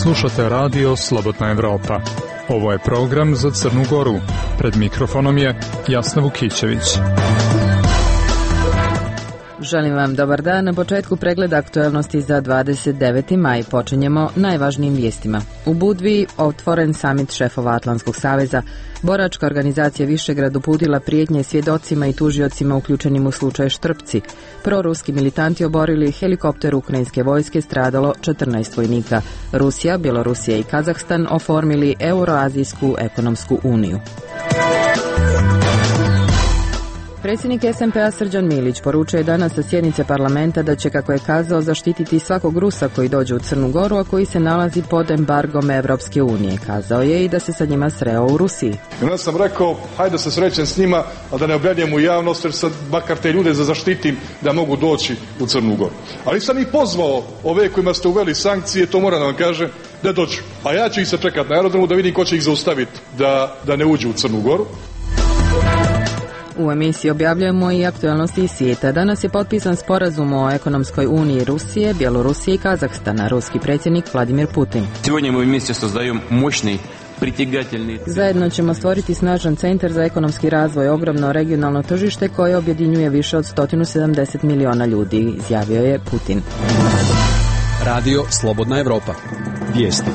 Slušate radio Slobodna Evropa. Ovo je program za Crnu Goru. Pred mikrofonom je Jasna Vukićević. Želim vam dobar dan. Na početku pregleda aktuelnosti za 29. maj počinjemo najvažnijim vijestima. U Budvi otvoren samit šefova Atlantskog saveza. Boračka organizacija Višegrad uputila prijetnje svjedocima i tužiocima uključenim u slučaj Štrpci. Proruski militanti oborili helikopter ukrajinske vojske, stradalo 14 vojnika. Rusija, Bjelorusija i Kazahstan oformili Euroazijsku ekonomsku uniju. Predsjednik SMP-a Srđan Milić poručuje danas sa sjednice parlamenta da će, kako je kazao, zaštititi svakog Rusa koji dođe u Crnu Goru, a koji se nalazi pod embargom Evropske unije. Kazao je i da se sa njima sreo u Rusiji. I onda sam rekao, hajde se srećem s njima, a da ne objavljujem u javnost, jer sad makar te ljude zaštitim da mogu doći u Crnu Goru. Ali sam ih pozvao, ove kojima ste uveli sankcije, to moram da vam kažem, da dođu. A ja ću ih se čekati na aerodromu da vidim ko će ih zaustaviti da ne uđu u Crnu Goru. U emisiji objavljujemo i aktualnosti iz svijeta. Danas je potpisan sporazum o ekonomskoj uniji Rusije, Bjelorusije i Kazahstana. Ruski predsjednik Vladimir Putin. Zajedno ćemo stvoriti snažan centar za ekonomski razvoj, ogromno regionalno tržište koje objedinjuje više od 170 miliona ljudi, izjavio je Putin. Radio Slobodna Evropa. Vijesti.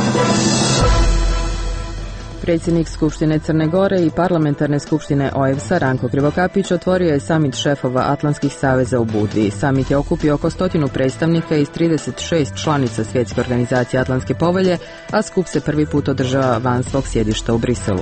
Predsjednik Skupštine Crne Gore i parlamentarne skupštine OEBS-a Ranko Krivokapić otvorio je samit šefova Atlantskih saveza u Budvi. Samit je okupio oko 100 predstavnika iz 36 članica Svjetske organizacije Atlantske povelje, a skup se prvi put održava van svog sjedišta u Briselu.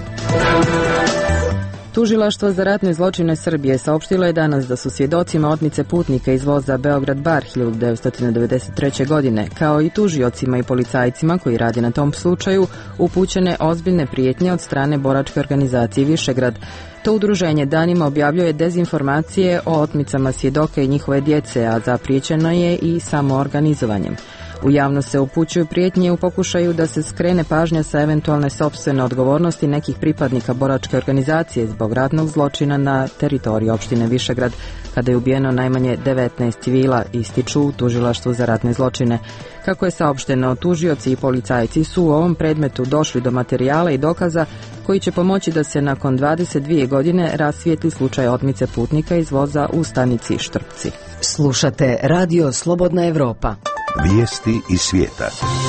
Tužilaštvo za ratne zločine Srbije saopštilo je danas da su svjedocima otmice putnika iz voza Beograd-Bar 1993. godine, kao i tužiocima i policajcima koji radi na tom slučaju, upućene ozbiljne prijetnje od strane boračke organizacije Višegrad. To udruženje danima objavljuje dezinformacije o otmicama svjedoka i njihove djece, a zapriječeno je i samoorganizovanjem. U javnost se upućuju prijetnje u pokušaju da se skrene pažnja sa eventualne sopstvene odgovornosti nekih pripadnika boračke organizacije zbog ratnog zločina na teritoriju opštine Višegrad, kada je ubijeno najmanje 19 civila, ističu u tužilaštvu za ratne zločine. Kako je saopšteno, tužioci i policajci su u ovom predmetu došli do materijala i dokaza koji će pomoći da se nakon 22 godine rasvijetli slučaj otmice putnika iz voza u stanici Štrpci. Slušate Radio Slobodna Evropa. Vijesti iz svijeta.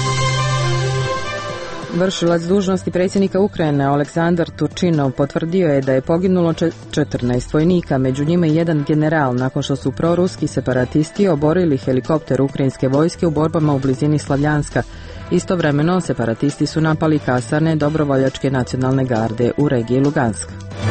Vršilac dužnosti predsjednika Ukrajine Aleksandar Turčinov potvrdio je da je poginulo 14 vojnika, među njima i jedan general, nakon što su proruski separatisti oborili helikopter ukrajinske vojske u borbama u blizini Slavljanska. Istovremeno separatisti su napali kasarne dobrovoljačke nacionalne garde u regiji Lugansk.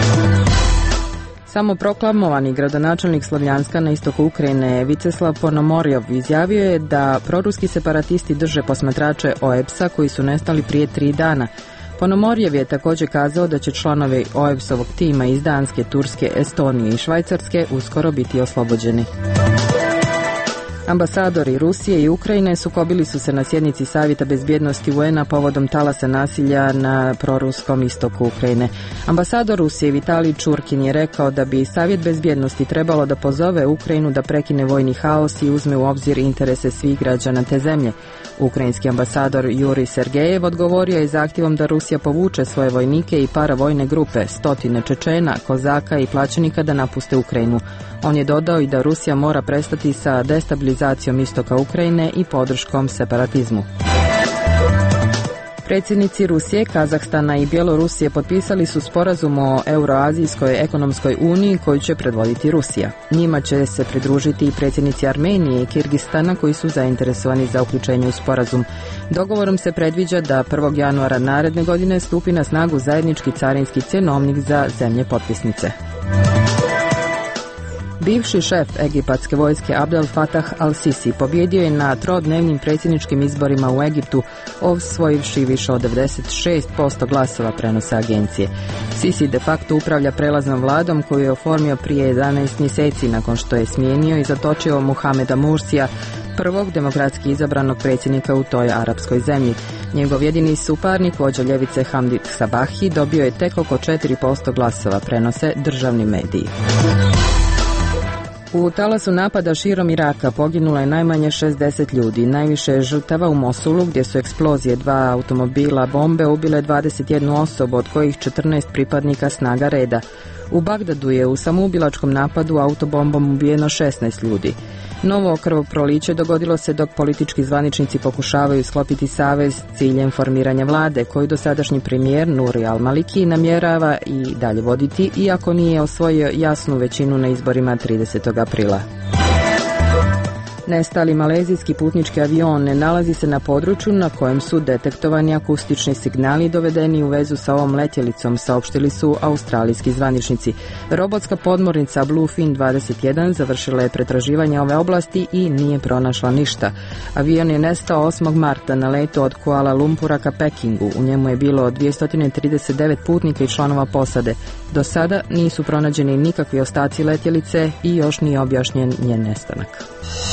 Samoproklamovani gradonačelnik Slavljanska na istoku Ukrajine Viceslav Ponomorjov izjavio je da proruski separatisti drže posmatrače OEBS-a koji su nestali prije 3 dana. Ponomorjev je također kazao da će članovi OEBS-ovog tima iz Danske, Turske, Estonije i Švajcarske uskoro biti oslobođeni. Ambasadori Rusije i Ukrajine sukobili su se na sjednici Savjeta bezbjednosti UN-a povodom talasa nasilja na proruskom istoku Ukrajine. Ambasador Rusije Vitalij Čurkin je rekao da bi Savjet bezbjednosti trebalo da pozove Ukrajinu da prekine vojni haos i uzme u obzir interese svih građana te zemlje. Ukrajinski ambasador Jurij Sergejev odgovorio je zahtjevom da Rusija povuče svoje vojnike i paravojne grupe, stotine Čečena, Kozaka i plaćenika da napuste Ukrajinu. On je dodao i da Rusija mora prestati sa destabilizacijom istoka Ukrajine i podrškom separatizmu. Predsjednici Rusije, Kazahstana i Bjelorusije potpisali su sporazum o Euroazijskoj ekonomskoj uniji koju će predvoditi Rusija. Njima će se pridružiti i predsjednici Armenije i Kirgistana koji su zainteresovani za uključenje u sporazum. Dogovorom se predviđa da 1. januara naredne godine stupi na snagu zajednički carinski cjenovnik za zemlje potpisnice. Bivši šef egipatske vojske Abdel Fattah al-Sisi pobjedio je na trodnevnim predsjedničkim izborima u Egiptu, osvojivši više od 96% glasova, prenose agencije. Sisi de facto upravlja prelaznom vladom koju je oformio prije 11 mjeseci nakon što je smijenio i zatočio Muhameda Mursija, prvog demokratski izabranog predsjednika u toj arapskoj zemlji. Njegov jedini suparnik, vođa ljevice Hamdit Sabahi, dobio je tek oko 4% glasova, prenose državni mediji. U talasu napada širom Iraka poginulo je najmanje 60 ljudi. Najviše je žrtava u Mosulu, gdje su eksplozije 2 automobila bombe ubile 21 osobu, od kojih 14 pripadnika snaga reda. U Bagdadu je u samoubilačkom napadu autobombom ubijeno 16 ljudi. Novo krvoproliće dogodilo se dok politički zvaničnici pokušavaju sklopiti savez s ciljem formiranja vlade, koju dosadašnji premijer Nuri al-Maliki namjerava i dalje voditi, iako nije osvojio jasnu većinu na izborima 30. aprila. Nestali malezijski putnički avion ne nalazi se na području na kojem su detektovani akustični signali dovedeni u vezu sa ovom letjelicom, saopštili su australijski zvaničnici. Robotska podmornica Bluefin 21 završila je pretraživanje ove oblasti i nije pronašla ništa. Avion je nestao 8. marta na letu od Kuala Lumpura ka Pekingu. U njemu je bilo 239 putnika i članova posade. Do sada nisu pronađeni nikakvi ostaci letjelice i još nije objašnjen njen nestanak.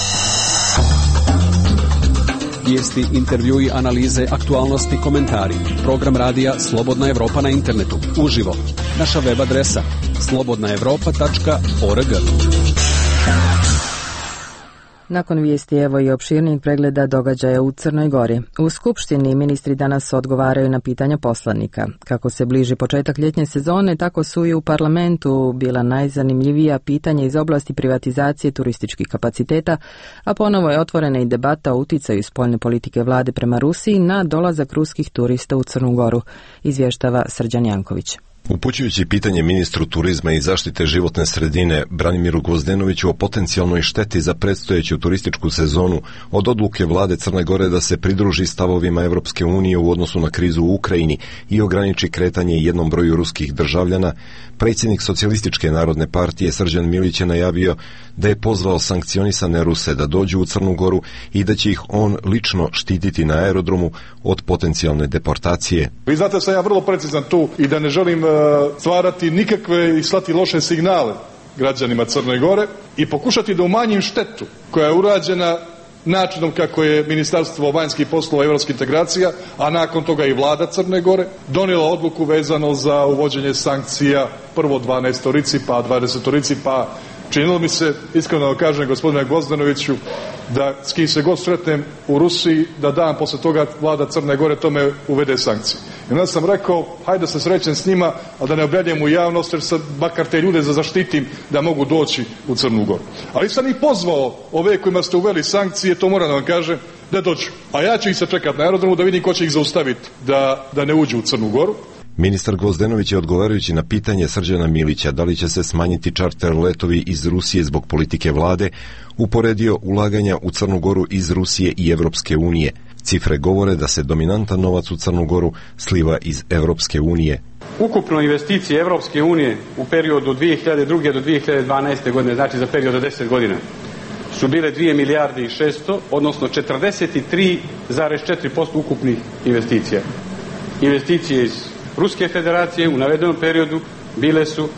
Vijesti, intervjui, analize, aktualnosti, komentari. Program radija Slobodna Evropa na internetu. Uživo. Naša web adresa slobodnaevropa.org. Nakon vijesti evo i opširnijeg pregleda događaja u Crnoj Gori. U Skupštini ministri danas odgovaraju na pitanja poslanika. Kako se bliži početak ljetnje sezone, tako su i u parlamentu bila najzanimljivija pitanja iz oblasti privatizacije turističkih kapaciteta, a ponovo je otvorena i debata o uticaju spoljne politike vlade prema Rusiji na dolazak ruskih turista u Crnu Goru, izvještava Srđan Janković. Upućujući pitanje ministru turizma i zaštite životne sredine Branimiru Gvozdenoviću o potencijalnoj šteti za predstojeću turističku sezonu od odluke vlade Crne Gore da se pridruži stavovima Evropske unije u odnosu na krizu u Ukrajini i ograniči kretanje jednom broju ruskih državljana, predsjednik Socijalističke narodne partije Srđan Milić je najavio da je pozvao sankcionisane Ruse da dođu u Crnu Goru i da će ih on lično štititi na aerodromu od potencijalne deportacije. Vi znate da sam ja vrlo precizan tu i da ne želim stvarati nikakve i slati loše signale građanima Crne Gore i pokušati da umanjim štetu koja je urađena načinom kako je Ministarstvo vanjskih poslova i evropskih integracija, a nakon toga i vlada Crne Gore, donijela odluku vezano za uvođenje sankcija prvo 12-torici, pa 20-torici, pa činilo mi se, iskreno da kažem gospodine Gvozdenoviću, da s kim se god sretnem u Rusiji, da dan posle toga vlada Crne Gore tome uvede sankcije. I onda sam rekao, hajde da se srećem s njima, a da ne objavljam u javnost, jer sad makar te ljude zaštitim da mogu doći u Crnu Goru. Ali sam ih pozvao, ove kojima ste uveli sankcije, to moram da vam kažem, da dođu. A ja ću ih se čekati na aerodromu da vidim ko će ih zaustaviti da ne uđu u Crnu Goru. Ministar Gvozdenović je odgovarajući na pitanje Srđana Milića da li će se smanjiti čarter letovi iz Rusije zbog politike vlade, uporedio ulaganja u Crnu Goru iz Rusije i Evropske unije. Cifre govore da se dominantan novac u Crnu Goru sliva iz Evropske unije. Ukupno investicije Evropske unije u periodu 2002. do 2012. godine, znači za period od 10 godina, su bile 2 milijarde i 600, odnosno 43,4% ukupnih investicija. Investicije iz Ruske federacije u navedenom periodu bile su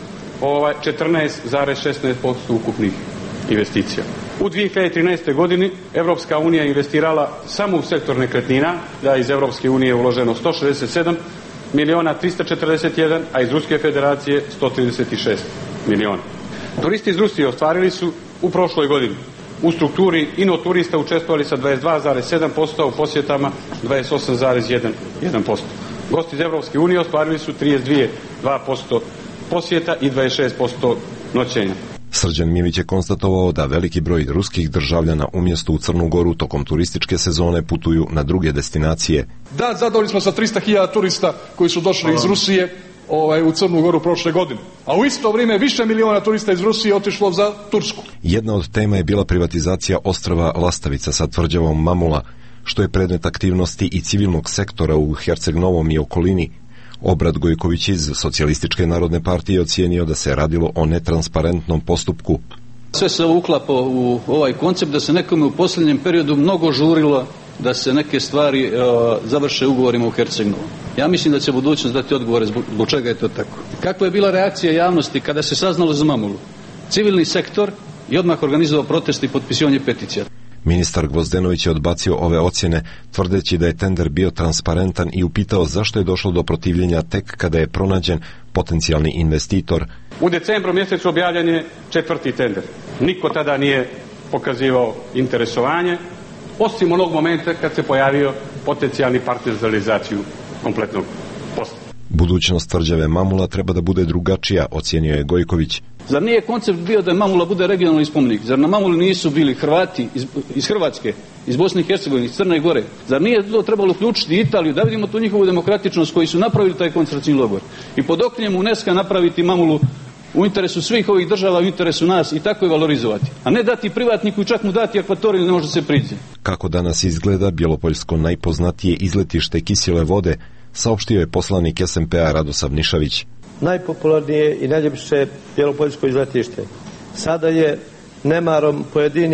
14,16% ukupnih investicija. U 2013. godini Evropska unija investirala samo u sektor nekretnina, da iz Evropske unije je uloženo 167 miliona 341, a iz Ruske federacije 136 miliona. Turisti iz Rusije ostvarili su u prošloj godini u strukturi inoturista učestvovali sa 22,7%, a u posjetama 28,1%. Gosti iz Evropske unije ostvarili su 32% posjeta i 26% noćenja. Srđan Milić je konstatovao da veliki broj ruskih državljana umjesto u Crnu Goru tokom turističke sezone putuju na druge destinacije. Da, zadovoljni smo sa 300.000 turista koji su došli iz Rusije u Crnu Goru prošle godine. A u isto vrijeme više miliona turista iz Rusije otišlo za Tursku. Jedna od tema je bila privatizacija ostrva Lastavica sa tvrđavom Mamula, što je predmet aktivnosti i civilnog sektora u Herceg-Novom i okolini. Obrad Gojković iz Socijalističke narodne partije ocijenio da se radilo o netransparentnom postupku. Sve se ovo uklapa u ovaj koncept da se nekome u posljednjem periodu mnogo žurilo da se neke stvari završe ugovorima u Herceg-Novom. Ja mislim da će budućnost dati odgovore zbog čega je to tako. Kakva je bila reakcija javnosti kada se saznalo za Mamulu? Civilni sektor je odmah organizovao protest i potpisivanje peticija. Ministar Gvozdenović je odbacio ove ocjene, tvrdeći da je tender bio transparentan i upitao zašto je došlo do protivljenja tek kada je pronađen potencijalni investitor. U decembru mjesecu objavljen je 4. tender. Niko tada nije pokazivao interesovanje, osim onog momenta kad se pojavio potencijalni partner za realizaciju kompletnog posla. Budućnost tvrđave Mamula treba da bude drugačija, ocijenio je Gojković. Zar nije koncept bio da Mamula bude regionalni spomenik? Zar na Mamuli nisu bili Hrvati iz Hrvatske, iz Bosne i Hercegovine, iz Crne Gore? Zar nije to trebalo uključiti Italiju, da vidimo tu njihovu demokratičnost koji su napravili taj koncentracioni logor? I pod okriljem UNESCO napraviti Mamulu u interesu svih ovih država, u interesu nas i tako je valorizovati. A ne dati privatniku i čak mu dati akvatoriju, ne može se priđe. Kako danas izgleda Bjelopoljsko najpoznatije izletište kisele vode, saopštio je poslanik SNP-a Radosav Nišavić. Najpopularnije i najljepše Bjelopoljsko izletište. Sada je nemarom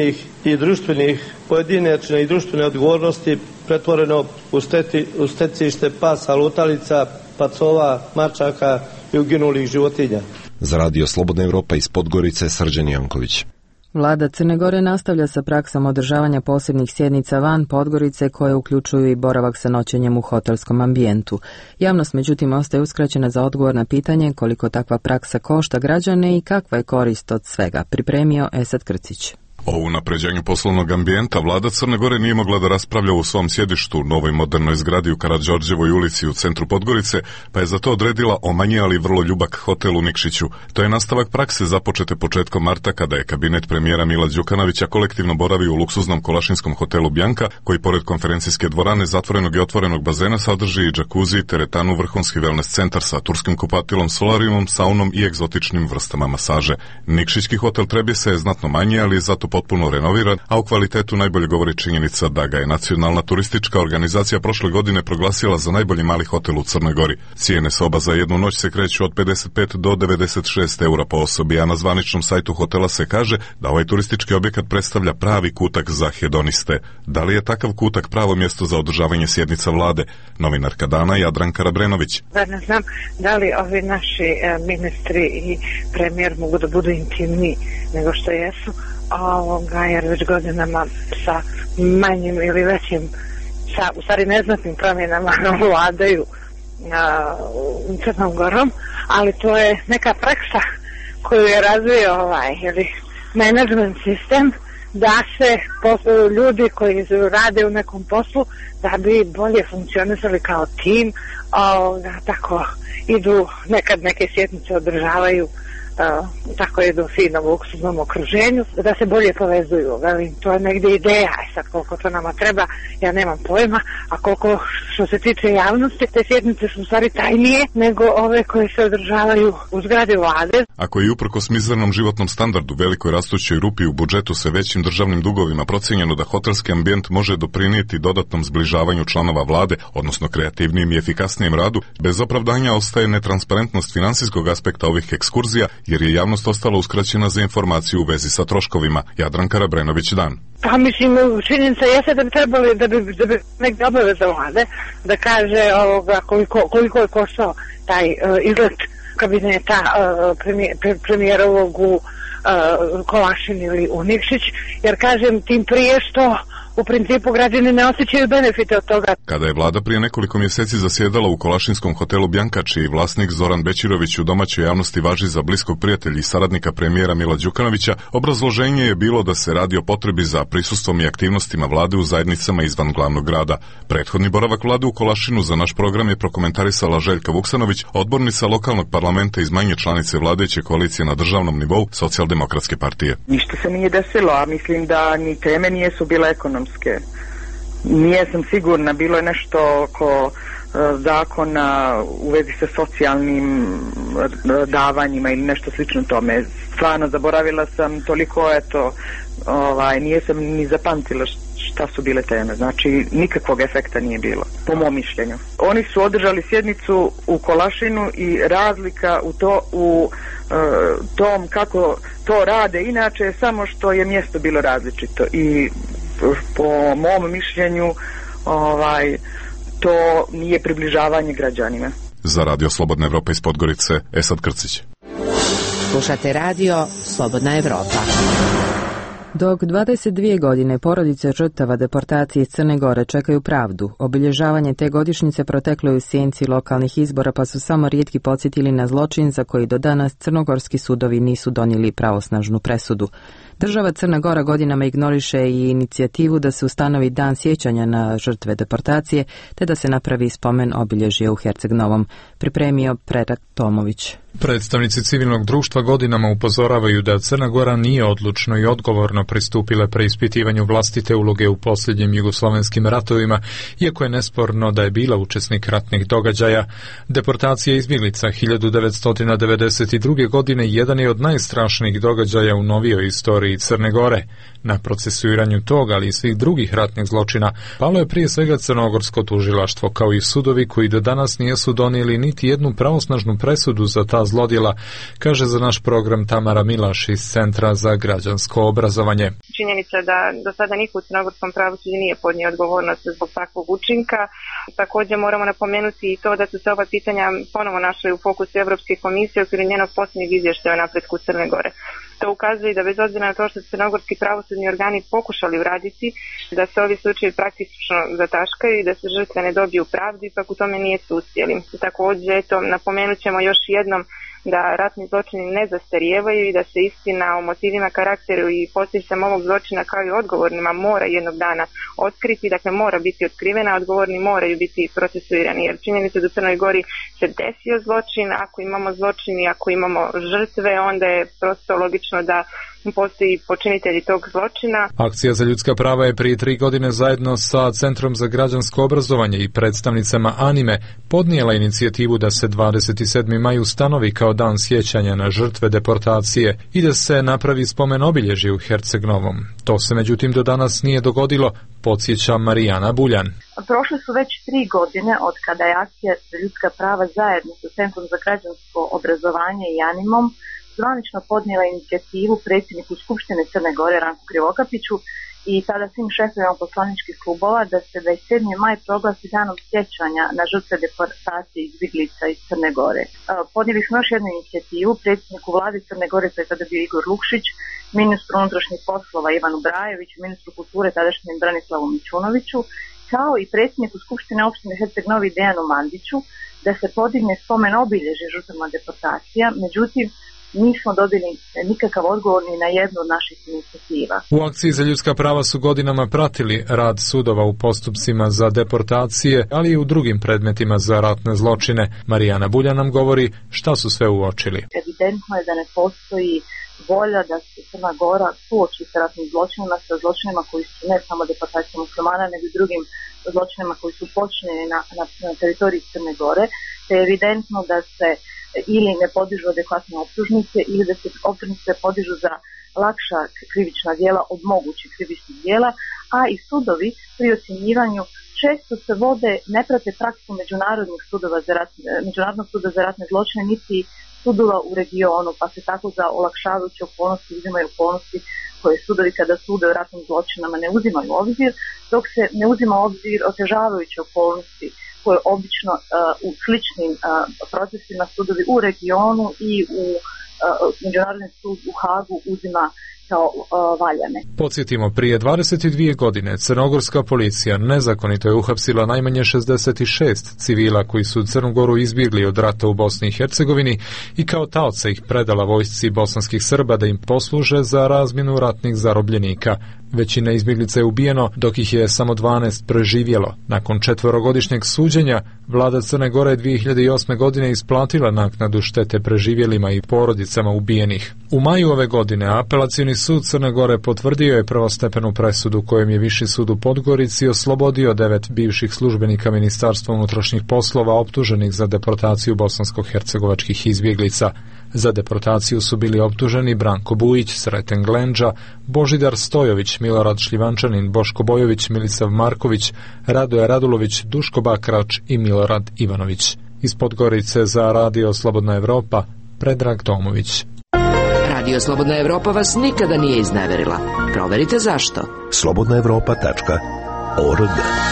pojedinačne i društvene odgovornosti pretvoreno u stecište pasa, lutalica, pacova, mačaka i uginulih životinja. Za Radio Slobodna Evropa iz Podgorice, Srđan Janković. Vlada Crne Gore nastavlja sa praksom održavanja posebnih sjednica van Podgorice koje uključuju i boravak sa noćenjem u hotelskom ambijentu. Javnost međutim ostaje uskraćena za odgovor na pitanje koliko takva praksa košta građane i kakva je korist od svega, pripremio Esad Krcić. O unapređenju poslovnog ambijenta vlada Crne Gore nije mogla da raspravlja u svom sjedištu u novoj modernoj zgradi u Karađorđevoj ulici u centru Podgorice, pa je za to odredila omanji, ali vrlo ljubak hotel u Nikšiću. To je nastavak prakse započete početkom marta kada je kabinet premijera Mila Đukanovića kolektivno boravio u luksuznom kolašinskom hotelu Bjanka, koji pored konferencijske dvorane, zatvorenog i otvorenog bazena sadrži i džakuzi, teretanu, vrhunski wellness centar sa turskim kupatilom, solarijumom, saunom i egzotičnim vrstama masaže. Nikšićki hotel Trebjesa je znatno manji, ali je zato potpuno renoviran, a u kvalitetu najbolje govori činjenica da ga je Nacionalna turistička organizacija prošle godine proglasila za najbolji mali hotel u Crnoj Gori. Cijene soba za jednu noć se kreću od 55 do 96 eura po osobi, a na zvaničnom sajtu hotela se kaže da ovaj turistički objekat predstavlja pravi kutak za hedoniste. Da li je takav kutak pravo mjesto za održavanje sjednica vlade? Novinarka Dana Jadranka Rabrenović. Ne znam da li ovi naši ministri i premijer mogu da budu intimniji nego što jesu, jer već godinama sa manjim ili većim, u stvari neznatnim promjenama vladaju Crnom Gorom, ali to je neka praksa koju je razvio menadžment sistem da se ljudi koji rade u nekom poslu da bi bolje funkcionisali kao tim, tako idu, nekad neke sjednice održavaju tako je do finom luksuznom okruženju, da se bolje povezuju. To je negdje ideja, sad koliko to nama treba, ja nemam pojma, a koliko što se tiče javnosti, te sjednice su u stvari tajnije nego ove koje se održavaju u zgradi vlade. Ako je uprkos mizernom životnom standardu, velikoj rastućoj rupi u budžetu sa većim državnim dugovima procijenjeno da hotelski ambijent može doprinijeti dodatnom zbližavanju članova vlade, odnosno kreativnijem i efikasnijem radu, bez opravdanja ostaje netransparentnost finansijskog aspekta ovih ekskurzija, jer je javnost ostala uskraćena za informaciju u vezi sa troškovima. Jadranka Rabrenović, Dan. Pa mislim, činjenica jeste da bi trebali, da bi negdje obaveza vlade da kaže koliko je koštao taj izlet kabineta premijerovog u Kolašin ili u Nikšić, jer kažem tim prije što u principu građani ne osjećaju benefite od toga. Kada je vlada prije nekoliko mjeseci zasjedala u Kolašinskom hotelu Bjanka, čiji vlasnik Zoran Bećirović u domaćoj javnosti važi za bliskog prijatelja i saradnika premijera Mila Đukanovića, obrazloženje je bilo da se radi o potrebi za prisustvom i aktivnostima vlade u zajednicama izvan glavnog grada. Prethodni boravak vlade u Kolašinu za naš program je prokomentarisala Željka Vuksanović, odbornica lokalnog parlamenta iz manje članice vladajuće koalicije na državnom nivou Socijaldemokratske partije. Ništa se nije desilo, a mislim da ni teme nijesu bile ekonomske. Nijesam sigurna, bilo je nešto oko zakona u vezi sa socijalnim davanjima ili nešto slično tome. Stvarno zaboravila sam toliko, nijesam ni zapamtila šta su bile teme. Znači, nikakvog efekta nije bilo, po mom mišljenju. Oni su održali sjednicu u Kolašinu i razlika u tom kako to rade inače, samo što je mjesto bilo različito i po mom mišljenju to nije približavanje građanima. Za Radio Slobodna Evropa iz Podgorice, Esad Krcić. Slušate Radio Slobodna Evropa. Dok 22 godine porodice žrtava deportacije iz Crne Gore čekaju pravdu, obilježavanje te godišnjice proteklo je u sjenci lokalnih izbora, pa su samo rijetki podsjetili na zločin za koji do danas crnogorski sudovi nisu donijeli pravosnažnu presudu. Država Crna Gora godinama ignoriše i inicijativu da se ustanovi dan sjećanja na žrtve deportacije, te da se napravi spomen obilježje u Herceg Novom. Pripremio Predrag Tomović. Predstavnici civilnog društva godinama upozoravaju da Crna Gora nije odlučno i odgovorno pristupila preispitivanju vlastite uloge u posljednjim jugoslovenskim ratovima, iako je nesporno da je bila učesnik ratnih događaja. Deportacija izbjeglica 1992. godine jedan je od najstrašnijih događaja u novijoj istoriji Crne Gore. Na procesuiranju toga, ali i svih drugih ratnih zločina, palo je prije svega crnogorsko tužilaštvo, kao i sudovi koji do danas nisu donijeli niti jednu pravosnažnu presudu za ta zlodjela, kaže za naš program Tamara Milaš iz Centra za građansko obrazovanje. Činjenica da do sada niko u crnogorskom pravosuđu nije podnio odgovornost zbog takvog učinka. Također moramo napomenuti i to da su se ova pitanja ponovo našli u fokusu Europske komisije u okviru njenog posljednjeg izvještaja o napretku Crne Gore. To ukazuje da bez obzira na to što su crnogorski pravosudni organi pokušali uraditi, da se ovi slučajevi praktično zataškaju i da se žrtve ne dobiju pravdu, ipak u tome nije uspjeli. Također, napomenut ćemo još jednom da ratni zločini ne zastarijevaju i da se istina o motivima, karakteru i posljedicama ovog zločina kao i odgovornima mora jednog dana otkriti, dakle mora biti otkrivena, odgovorni moraju biti procesuirani, jer činjenica da u Crnoj Gori se desio zločin, ako imamo zločin i ako imamo žrtve, onda je prosto logično da postoji počinitelji tog zločina. Akcija za ljudska prava je prije 3 godine zajedno sa Centrom za građansko obrazovanje i predstavnicama Anime podnijela inicijativu da se 27. maj ustanovi kao dan sjećanja na žrtve deportacije i da se napravi spomen obilježje u Herceg Novom. To se međutim do danas nije dogodilo, podsjeća Marijana Buljan. Prošle su već 3 godine od kada je Akcija za ljudska prava zajedno sa Centrom za građansko obrazovanje i Animom zvanično podnijela inicijativu predsjedniku Skupštine Crne Gore Ranku Krivokapiću i tada svim šefovima poslaničkih klubova da se 27. maj proglasi danom sjećanja na žrtve deportacije izbjeglica iz Crne Gore. Podnijeli smo još jednu inicijativu predsjedniku vlade Crne Gore, to je tada bio Igor Lukšić, ministru unutrašnjih poslova Ivanu Brajeviću, ministru kulture tadašnjem Branislavu Mićunoviću, kao i predsjedniku Skupštine opštine Herceg Novi Dejanu Mandiću da se podigne spomen obilježje žrtvama deportacija, međutim nismo dobili nikakav odgovor ni na jednu od naših inicijativa. U akciji za ljudska prava su godinama pratili rad sudova u postupcima za deportacije, ali i u drugim predmetima za ratne zločine. Marijana Bulja nam govori šta su sve uočili. Evidentno je da ne postoji volja da se Crna Gora suoči sa ratnim zločinima, sa zločinima koji su ne samo deportacija muslimana, nego i drugim zločinima koji su počinjeni na teritoriji Crne Gore, te je evidentno da se ili ne podižu adekvatne optužnice ili da se optužnice podižu za lakša krivična djela od mogućih krivičnih djela, a i sudovi pri ocjenjivanju često se vode, ne prate praksu međunarodnog suda za ratne zločine niti sudova u regionu, pa se tako za olakšavajuće okolnosti uzimaju okolnosti koje sudovi kada sude o ratnim zločinama ne uzimaju u obzir, dok se ne uzima u obzir otežavajuće okolnosti koje obično u sličnim procesima sudovi u regionu i u Međunarodni sud u Hagu uzima kao valjane. Podsjetimo, prije 22 godine crnogorska policija nezakonito je uhapsila najmanje 66 civila koji su Crnu Goru izbjegli od rata u Bosni i Hercegovini i kao taoce ih predala vojsci bosanskih Srba da im posluže za razmjenu ratnih zarobljenika. Većina izbjeglica je ubijeno, dok ih je samo 12 preživjelo. Nakon 4-godišnjeg suđenja, vlada Crne Gore 2008. godine isplatila naknadu štete preživjelima i porodicama ubijenih. U maju ove godine Apelacioni sud Crne Gore potvrdio je prvostepenu presudu kojom je Viši sud u Podgorici oslobodio 9 bivših službenika Ministarstva unutrašnjih poslova optuženih za deportaciju bosansko-hercegovačkih izbjeglica. Za deportaciju su bili optuženi Branko Bujić, Sreten Glenđa, Božidar Stojović, Milorad Šljivančanin, Boško Bojović, Milisav Marković, Radoje Radulović, Duško Bakrač i Milorad Ivanović. Iz Podgorice za Radio Slobodna Evropa, Predrag Tomović. Radio Slobodna Evropa vas nikada nije izneverila. Proverite zašto. slobodnaevropa.org.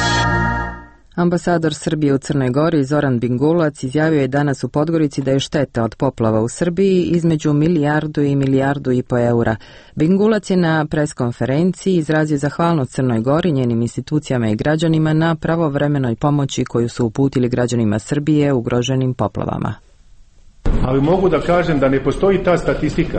Ambasador Srbije u Crnoj Gori Zoran Bingulac izjavio je danas u Podgorici da je šteta od poplava u Srbiji između milijardu i milijardu i po eura. Bingulac je na preskonferenciji izrazio zahvalnost Crnoj Gori, njenim institucijama i građanima na pravovremenoj pomoći koju su uputili građanima Srbije ugroženim poplavama. Ali mogu da kažem da ne postoji ta statistika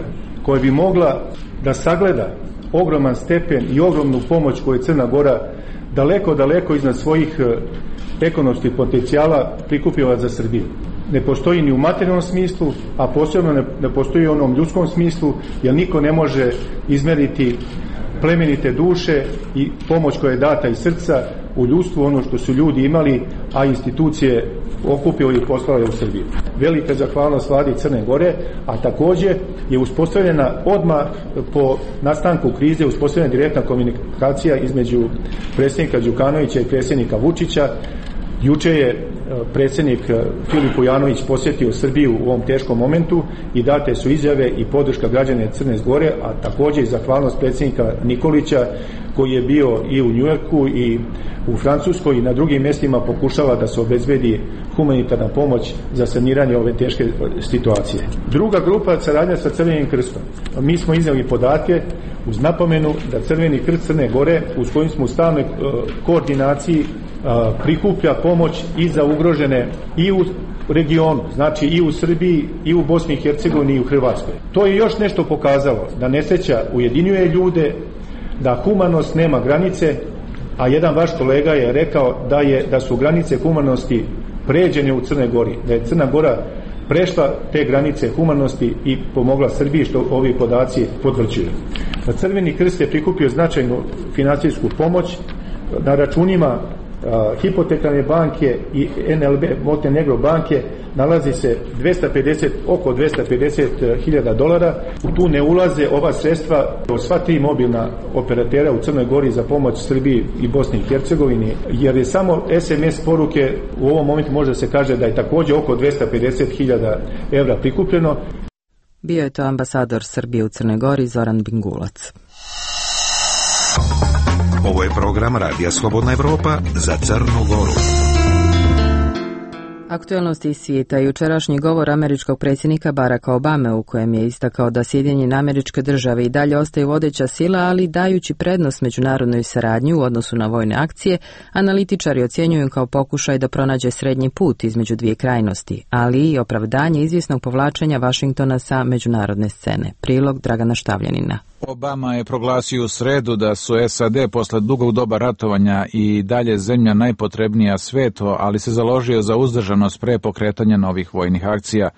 koja bi mogla da sagleda ogroman stepen i ogromnu pomoć koju je Crna Gora daleko iznad svojih ekonomskih potencijala prikupila za Srbiju. Ne postoji ni u materijalnom smislu, a posebno ne postoji u onom ljudskom smislu, jer niko ne može izmeriti plemenite duše i pomoć koja je data iz srca u ljudstvu, ono što su ljudi imali, a institucije okupili i poslale u Srbiju. Velika zahvalnost vladi Crne Gore, a takođe je uspostavljena odmah po nastanku krize, uspostavljena direktna komunikacija između predsjednika Đukanovića i predsjednika Vučića. Juče je predsjednik Filip Ujanović posjetio Srbiju u ovom teškom momentu i date su izjave i podrška građana Crne Gore, a takođe i zahvalnost predsjednika Nikolića koji je bio i u Njujorku i u Francuskoj i na drugim mjestima pokušava da se obezbedi humanitarna pomoć za saniranje ove teške situacije. Druga grupa, saradnja sa Crvenim krstom. Mi smo iznijeli podatke uz napomenu da Crveni krst Crne Gore, uz kojim smo u stalnoj koordinaciji, prikuplja pomoć i za ugrožene i u regionu, znači i u Srbiji, i u Bosni i Hercegovini, i u Hrvatskoj. To je još nešto pokazalo, da nesreća ujedinjuje ljude, da humanost nema granice, a jedan vaš kolega je rekao da su granice humanosti pređene u Crnoj Gori, da je Crna Gora prešla te granice humanosti i pomogla Srbiji, što ovi podaci potvrđuju. Crveni krst je prikupio značajnu finansijsku pomoć na računima hipotekarne banke i NLB Montenegro banke nalazi se oko 250.000 dolara. U tu ne ulaze ova sredstva od sva tri mobilna operatera u Crnoj Gori za pomoć Srbiji i Bosni i Hercegovini, jer je samo SMS poruke u ovom momentu može se kaže da je takođe oko 250.000 evra prikupljeno. Bio je to ambasador Srbije u Crnoj Gori Zoran Bingulac. Ovo je program Radija Slobodna Evropa za Crnu Goru. Aktualnosti iz svijeta. Jučerašnji govor američkog predsjednika Baracka Obame u kojem je istakao da Sjedinjene Američke Države i dalje ostaju vodeća sila, ali dajući prednost međunarodnoj saradnji u odnosu na vojne akcije, analitičari ocjenjuju kao pokušaj da pronađe srednji put između dvije krajnosti, ali i opravdanje izvjesnog povlačenja Vašingtona sa međunarodne scene. Prilog Dragana Štavljanina. Obama je proglasio u sredu da su SAD posle dugog doba ratovanja i dalje zemlja najpotrebnija svetu, ali se založio za uzdržanost pre pokretanja novih vojnih akcija.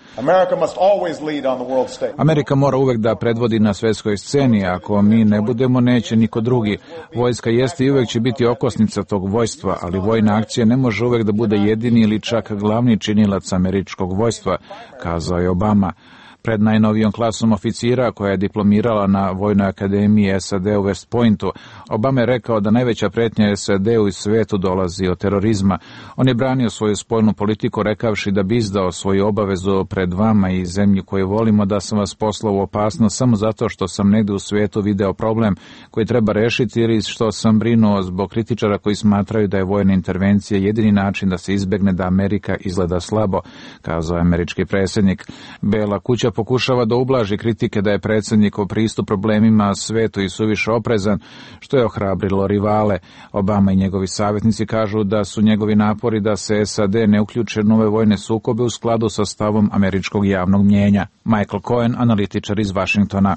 Amerika mora uvek da predvodi na svetskoj sceni, ako mi ne budemo, neće niko drugi. Vojska jeste i uvek će biti okosnica tog vojstva, ali vojna akcija ne može uvek da bude jedini ili čak glavni činilac američkog vojstva, kazao je Obama. Pred najnovijom klasom oficira koja je diplomirala na Vojnoj akademiji SAD u West Pointu, Obama je rekao da najveća pretnja SAD-u i svetu dolazi od terorizma. On je branio svoju spoljnu politiku rekavši da bi izdao svoju obavezu pred vama i zemlju koju volimo, da sam vas poslao u opasnost samo zato što sam negde u svetu video problem koji treba rešiti ili što sam brinuo zbog kritičara koji smatraju da je vojna intervencija jedini način da se izbegne da Amerika izgleda slabo, kazao je američki predsjednik. Bela kuća pokušava da ublaži kritike da je predsjednikov pristup problemima svetu i suviše oprezan, što je ohrabrilo rivale. Obama i njegovi savjetnici kažu da su njegovi napori da se SAD ne uključe nove vojne sukobe u skladu sa stavom američkog javnog mnjenja. Michael Cohen, analitičar iz Vašingtona.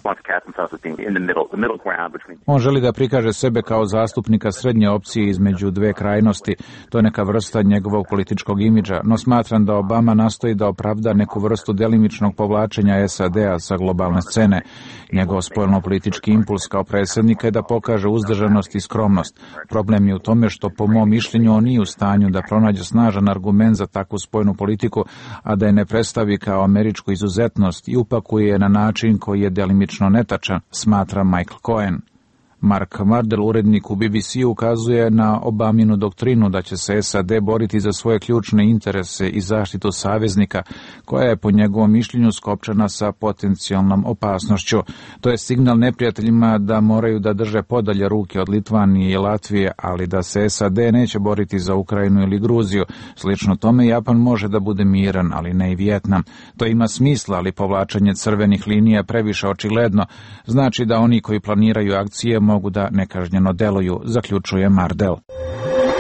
On želi da prikaže sebe kao zastupnika srednje opcije između dve krajnosti. To je neka vrsta njegovog političkog imidža, no smatram da Obama nastoji da opravda neku vrstu delimičnog povlačenja SAD-a sa globalne scene. Njegov spoljno-politički impuls kao predsjednika je da pokaže uzdržanost i skromnost. Problem je u tome što, po mom mišljenju, on nije u stanju da pronađe snažan argument za takvu spoljnu politiku, a da je ne predstavi kao američku izuzetnost i upakuje na način koji je delimično netačan, smatra Michael Cohen. Mark Mardell, urednik u BBC, ukazuje na Obaminu doktrinu da će se SAD boriti za svoje ključne interese i zaštitu saveznika, koja je po njegovom mišljenju skopčana sa potencijalnom opasnošću. To je signal neprijateljima da moraju da drže podalje ruke od Litvanije i Latvije, ali da se SAD neće boriti za Ukrajinu ili Gruziju. Slično tome, Japan može da bude miran, ali ne i Vijetnam. To ima smisla, ali povlačenje crvenih linija previše očigledno. Znači da oni koji planiraju akcije mogu da nekažnjeno deluju, zaključuje Mardell.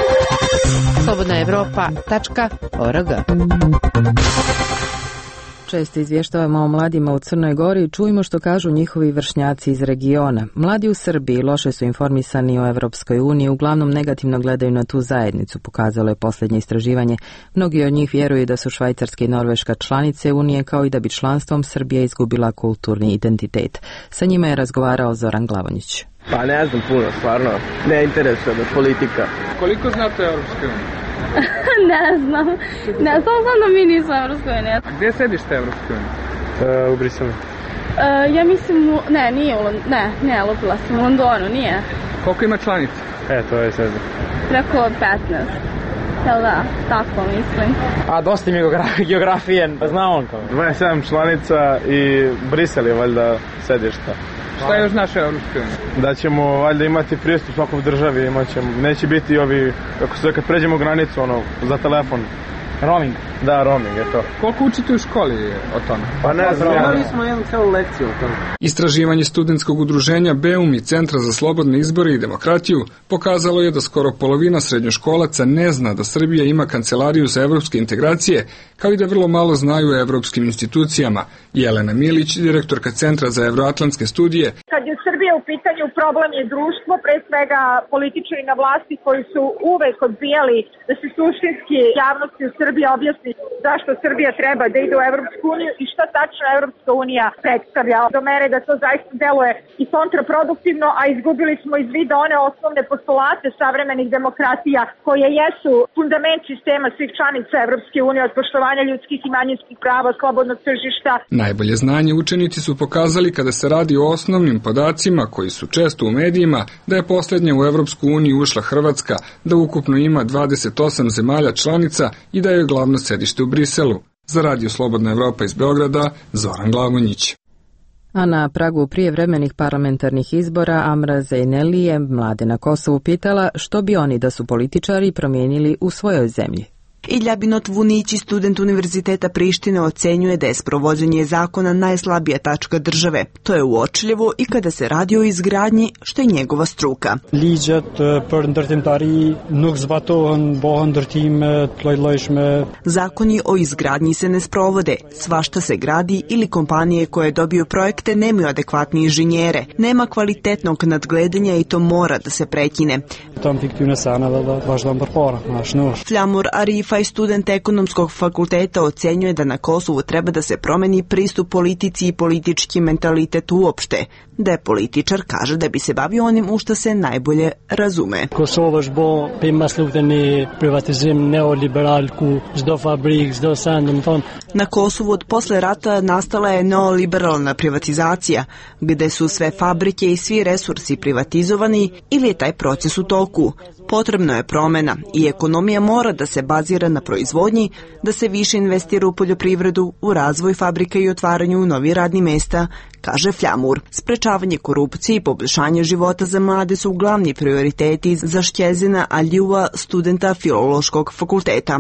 Slobodna Evropa.org Često izvještavamo o mladima u Crnoj Gori i čujemo što kažu njihovi vršnjaci iz regiona. Mladi u Srbiji loše su informisani o Evropskoj uniji, uglavnom negativno gledaju na tu zajednicu, pokazalo je posljednje istraživanje. Mnogi od njih vjeruju da su Švajcarska i Norveška članice Unije, kao i da bi članstvom Srbija izgubila kulturni identitet. Sa njima je razgovarao Zoran Glavonjić. Pa ne znam puno, stvarno. Ne interesuje me politika. Koliko znate o Evropskoj uniji? Ne znam. Ne znam da mi nismo Evropskoj uniji. Gdje je sedište Evropskoj unije? U Briselu. Ja mislim, nije lupila sam u Londonu, nije. Koliko ima članica? To je sve. Preko 15. Jel da, tako mislim. A dosta mi je geografije, znam on kao. 27 članica i Brisel je valjda sedišta. Šta još naše Evropske unije? Da ćemo valjda imati pristup svakog državi, neće biti ovi, kako se kad pređemo granicu, za telefon. Roaming? Da, roaming je to. Koliko učite u školi o tome? Pa ne znam. Imali smo jednu celu lekciju o tome. Istraživanje studentskog udruženja BEUM i Centra za slobodne izbore i demokratiju pokazalo je da skoro polovina srednjoškolaca ne zna da Srbija ima kancelariju za evropske integracije, kao i da vrlo malo znaju o evropskim institucijama. Jelena Milić, direktorka Centra za evroatlantske studije. Kad je Srbija u pitanju, problem je društvo, pre svega političari na vlasti koji su uvek odbijali da se suštinski javnosti u Srbiji objasni zašto Srbija treba da ide u Evropsku uniju i šta tačno Evropska unija predstavlja. Do mere da to zaista deluje i kontraproduktivno, a izgubili smo iz vida one osnovne postulate savremenih demokratija koje jesu fundament sistema svih članica Evropske unije, od poštovanja ljudskih i manjinskih prava, slobodnog tržišta. Najbolje znanje učenici su pokazali kada se radi o osnovnim podacima koji su često u medijima, da je posljednja u Evropsku uniju ušla Hrvatska, da ukupno ima 28 zemalja članica i da je glavno sedište u Briselu. Za Radio Slobodna Evropa iz Beograda, Zoran Glavonjić. A na pragu prijevremenih parlamentarnih izbora Amra Zeyneli je mlade na Kosovu pitala što bi oni da su političari promijenili u svojoj zemlji. Ilja Binot-Vunići, student Univerziteta Prištine, ocenjuje da je sprovođenje zakona najslabija tačka države. To je uočljivo i kada se radi o izgradnji, što je njegova struka. Zakoni o izgradnji se ne sprovode. Svašta se gradi ili kompanije koje dobiju projekte nemaju adekvatne inženjere. Nema kvalitetnog nadgledanja i to mora da se prekine. Flamur Arif, student ekonomskog fakulteta, ocenjuje da na Kosovu treba da se promeni pristup politici i politički mentalitet uopšte. Da je političar, kaže da bi se bavio onim u što se najbolje razume. Kosova është bo pejmas luftën privatizim neoliberalku, çdo fabrik, çdo send, Na Kosovu od posle rata nastala je neoliberalna privatizacija, gde su sve fabrike i svi resursi privatizovani ili je taj proces u toku. Potrebno je promjena i ekonomija mora da se bazira na proizvodnji, da se više investira u poljoprivredu, u razvoj fabrika i otvaranju novih radnih mesta, kaže Flamur. Sprečavanje korupcije i poboljšanje života za mlade su glavni prioriteti za Shqezina Aljua, studenta Filološkog fakulteta.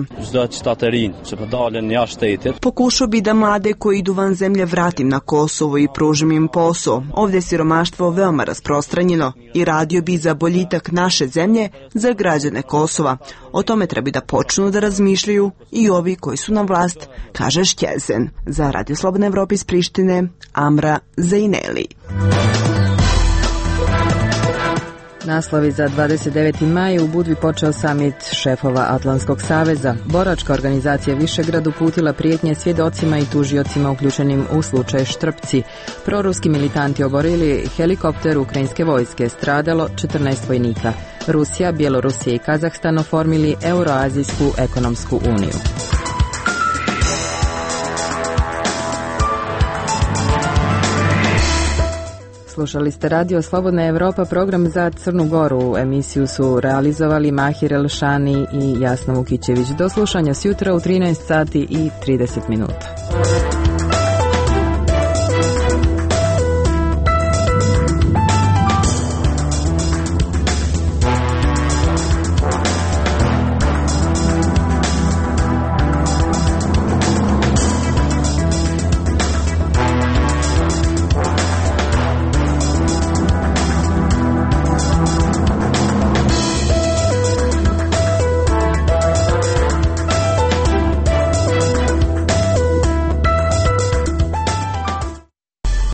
Pokušao bi da mlade koji idu van zemlje vratim na Kosovo i pružim im posao. Ovdje je siromaštvo veoma rasprostranjeno i radio bi za boljitak naše zemlje za građane Kosova. O tome treba da počnu da razmišljaju i ovi koji su na vlast, kaže Shqezin. Za Radio Slobodna Evropa iz Prištine, Amra Zeyneli. Naslovi za 29. maj. U Budvi počeo samit šefova Atlantskog saveza. Boračka organizacija Višegrad uputila prijetnje svjedocima i tužiocima uključenim u slučaj Štrpci. Proruski militanti oborili helikopter ukrajinske vojske, stradalo 14 vojnika. Rusija, Bjelorusija i Kazahstan oformili Euroazijsku ekonomsku uniju. Slušali ste Radio Slobodna Evropa, program za Crnu Goru. Emisiju su realizovali Mahir Elšani i Jasna Vukićević. Do slušanja sjutra u 13 sati i 30 minuta.